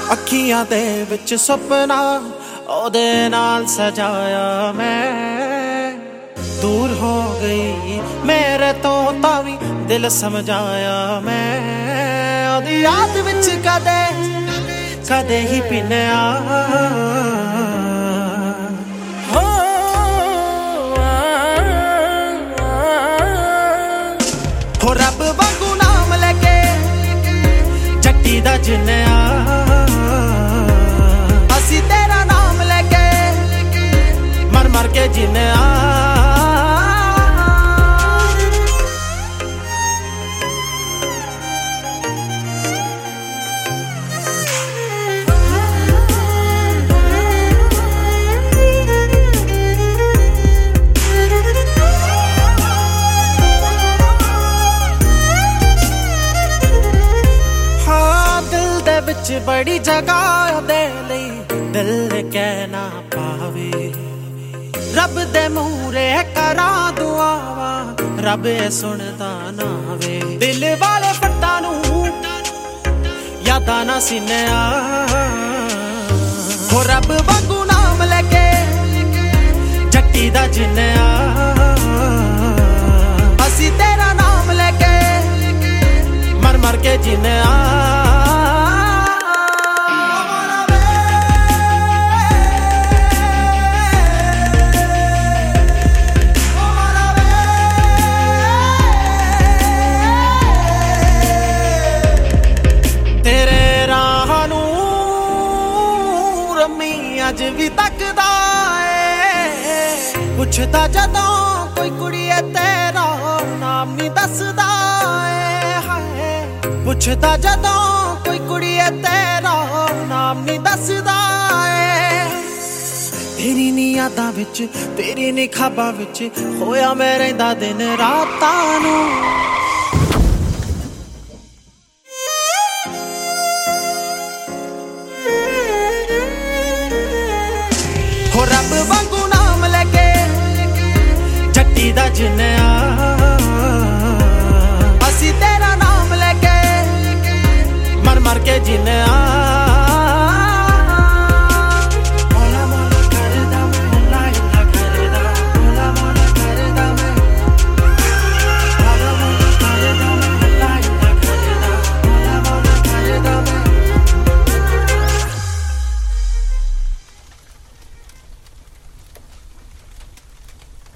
ਅੱਖੀਆਂ ਦੇ ਵਿੱਚ ਸੁਪਨਾ ਉਹਦੇ ਨਾਲ ਸਜਾਇਆ ਮੈਂ, ਦੂਰ ਹੋ ਗਈ ਮੇਰੇ ਤੋਂ ਤਾਂ ਵੀ ਦਿਲ ਸਮਝਾਇਆ ਮੈਂ। ਉਹਦੀ ਯਾਦ ਵਿੱਚ ਕਦੇ ਕਦੇ ਹੀ ਪਿੰਨਿਆ ਹੋ ਰੱਬ ਵਾਂਗੂ ਨਾਮ ਲੈ ਕੇ ਜੱਟੀ ਦਾ ਜਿੰਨਿਆ, ਅਸੀਂ ਤੇਰਾ ਨਾਮ ਲੈ ਕੇ ਮਰ ਮਰ ਕੇ ਜਿੰਨਿਆ। ਵਿੱਚ ਬੜੀ ਜਗ੍ਹਾ ਦੇ ਲਈ ਦਿਲ ਕਹਿ ਨਾ ਪਾਵੇ, ਰੱਬ ਦੇ ਮੂਹਰੇ ਕਰਾਂ ਦੁਆਵਾਂ ਰੱਬ ਸੁਣਦਾ ਨਾ ਵੇ। ਦਿਲ ਵਾਲੇ ਫੱਟਾਂ ਨੂੰ ਯਾਦਾਂ ਨਾ ਸੀਨਿਆ, ਹੋ ਰੱਬ ਵਾਂਗੂ ਨਾਮ ਲੈ ਕੇ ਜੱਟੀ ਦਾ ਜਿੰਨਿਆ, ਅਸੀਂ ਤੇਰਾ ਨਾਮ ਲੈ ਕੇ ਮਰ ਮਰ ਕੇ ਜਿੰਨਿਆ। ਅੱਜ ਵੀ ਤੱਕਦਾ ਏ ਪੁੱਛਦਾ ਜਦੋਂ ਕੋਈ ਕੁੜੀ ਤੇਰਾ ਨਾਮ ਨਹੀਂ ਦੱਸਦਾ ਏ, ਹਾਏ ਪੁੱਛਦਾ ਜਦੋਂ ਕੋਈ ਕੁੜੀ ਤੇਰਾ ਨਾਮ ਨਹੀਂ ਦੱਸਦਾ ਏ। ਤੇਰੀ ਨੀ ਯਾਦਾਂ ਵਿੱਚ ਤੇਰੀ ਨੀ ਖਾਬਾਂ ਵਿੱਚ ਹੋਇਆ ਮੈਂ ਰਹਿੰਦਾ ਦਿਨ ਰਾਤਾਂ ਨੂੰ। ਹੋ ਰੱਬ ਵਾਂਗੂ ਨਾਮ ਲੈ ਕੇ ਜੱਟੀ ਦਾ ਜਿੰਨਿਆ,